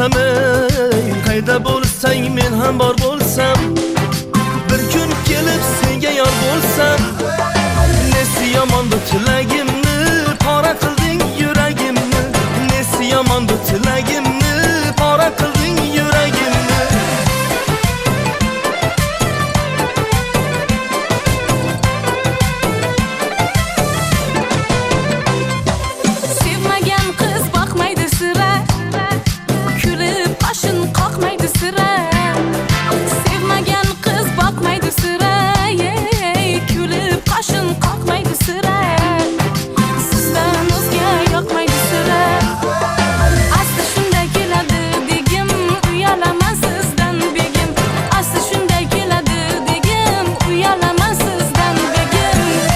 bo'lsam, qayda bo'lsang men ham bor bo'lsam, bir kun kelib senga yor bo'lsam, nesi yomon bu tilagimni pora qilding yuragimni, nesi yomon bu tilagimni pora qilding yuragimni. Sevmagan qiz boqmaydi sira, kulib qoshin qoqmaydi sira. Sevmagan qiz boqmaydi sira, kulib qoshin qoqmaydi sira. Sizdan o'zga yoqmaydi sira. Asli shunday keladi degim, uyalaman sizdan begim. Asli shunday keladi degim, uyalaman sizdan begim.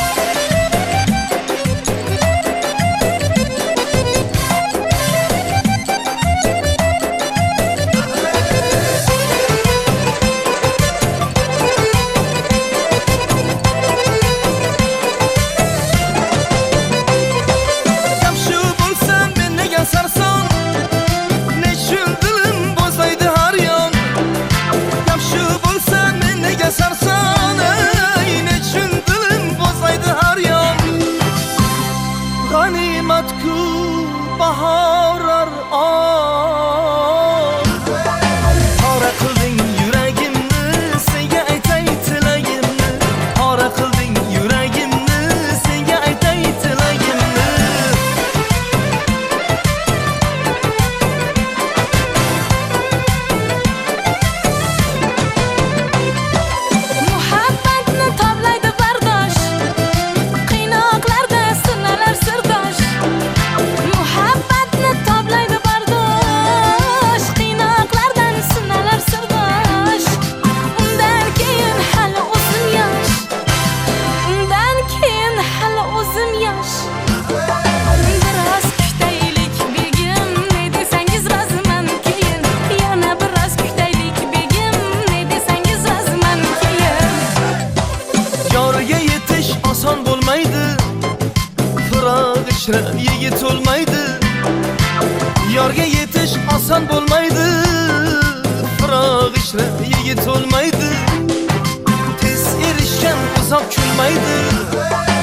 Gap shu bo'lsa men nega sarson, nechun dilim bo'zlaydi har yon. Gap shu bo'lsa men nega sarson, nechun dilim bo'zlaydi har yon. G'animat-ku bahorar on, pora qilding yuragimni, senga aytay tilagimni. Pora qilding yuragimni, senga aytay tilagimni. Muhabbatni toblaydi bardosh, qiynoqlarda sinalar sirdosh. Muhabbatni toblaydi bardosh, qiynoqlardan sinalar sirdosh. Undan keyin hali o'zim yosh, undan keyin hali o'zim yosh. Biroz kutaylik begim, ne desangiz roziman keyin. Yana biroz kutaylik begim, ne desangiz roziman keyin. Yorga yetish oson bo'lmaydi, firoq ichra yigit olmaydi. Yorga yetish oson bo'lmaydi, firoq ichra yigit olmaydi. Tez erishgan uzoq kulmaydi.